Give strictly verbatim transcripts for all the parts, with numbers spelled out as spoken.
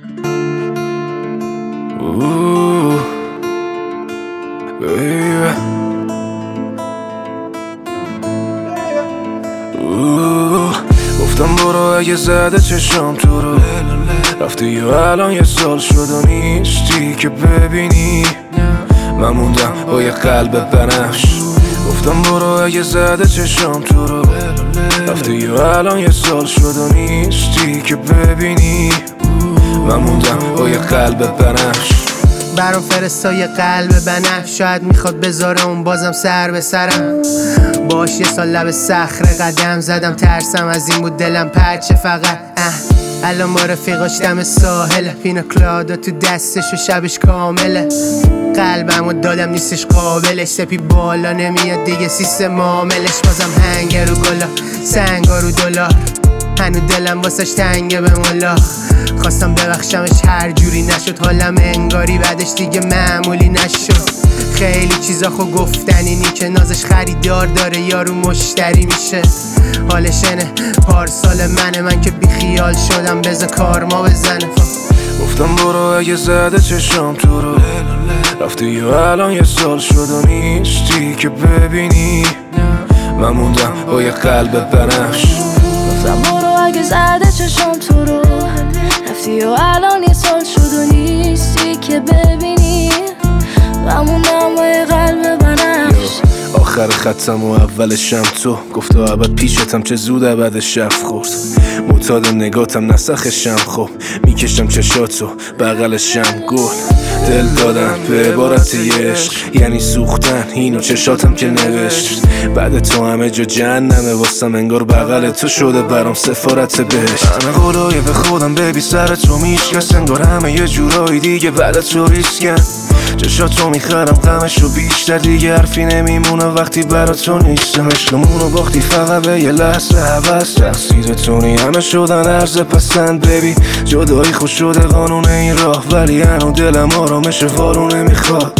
Ooh, baby. Ooh. گفتم برو اگه زده چشم تو رو رفتی و الان یه سال شد و نیستی که ببینی من موندم با یه قلب بنفش. گفتم برو اگه زده چشم تو رو رفتی و الان یه سال شد و نیستی که ببینی من موندم با یه قلب بنفش. برام فرستا یه قلب بنفش، شاید میخواد بذاره اون بازم سر به سرم. باش یه سال لب صخره قدم زدم، ترسم از این بود دلم پرچه فقط. اه الان با رفیقاش دم ساحل، پینا کلادا تو دستش و شبش کامله. قلبم و دادم نیستش قابلش، سپی بالا نمیاد دیگه سیستم معاملش. بازم هنگه رو گلا سنگا رو دلار، هنو دلم واسش تنگه به مولا. خواستم ببخشمش هر جوری نشد، حالم انگاری بعدش دیگه معمولی نشد. خیلی چیزا خو گفتنی نی که نازش خریدار داره یارو مشتری میشه. حالش اینه پارسال منه، من که بیخیال شدم بذار کار ما بزنه. گفتم برو اگه زده چشم تو رو رفتی و الان یه سال شد و نیستی که ببینی من موندم با یه قلب بنفش. گفتم برو اگه زده چشم تو رو رفتی و الان یه سال شد و نیستی که ببینی من موندم با یه قلب بنفش. آخر خطم و اولشم تو گفت و عبد پیشتم چه زود عبد شب خورد. معتاد نگاتم نسخشم خب میکشم چشاتو بغلشم گل. دل دادم به عبارت عشق یعنی سوختن اینو چشاتم که نوشت. بعد تو همه جا جهنمه واسم، انگار بغل تو شده برام سفارت بهشت. همه قولای به خودم ببی سر تو میشکست، انگار همه یه جورایی دیگه بعد تو ریسکن. چشاتو میخرم غمشو بیشتر، دیگه حرفی نمیمونه وقتی برا تو نیستم. عشقمونو باختی فقط به یه لحظه حوث، تقصیر تونی همه شدن عرض پسند. ببی جدایی خوش شده قانون این راه، ولی هنو دلم آرامش وارونه میخواد.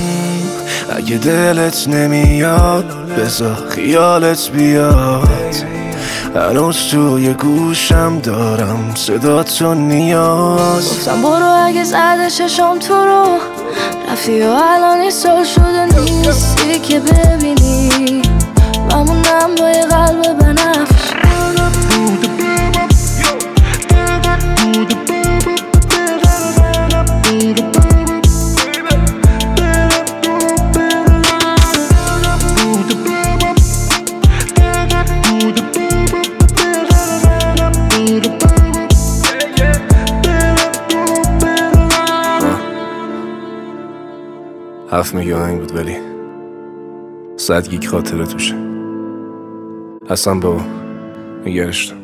اگه دلت نمیاد بذار خیالت بیاد، هنوز توی گوشم دارم صدا تو نیاز. گفتم برو اگه زده چشم تو رو رفتی و الان یه سال شده نیستی که ببینی من موندم با یه قلب بنفش. هفت میگه آهنگ بود ولی صد گیگ خاطره توشه. حسن بابا نگرش دار.